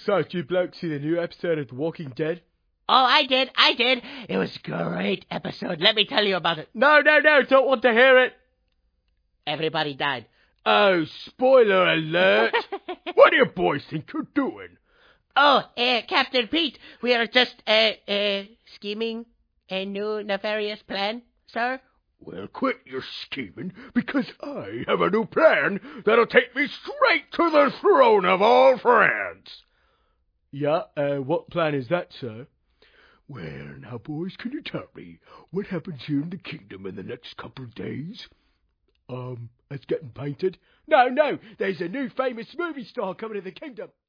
So, did you blokes see the new episode of The Walking Dead? Oh, I did. It was a great episode. Let me tell you about it. No, don't want to hear it. Everybody died. Oh, spoiler alert. What do you boys think you're doing? Oh, Captain Pete, we are just, scheming a new nefarious plan, sir. Well, quit your scheming, because I have a new plan that'll take me straight to the throne of all friends. Yeah, what plan is that, sir? Well, now, boys, can you tell me what happens here in the kingdom in the next couple of days? It's getting painted. No, there's a new famous movie star coming to the kingdom.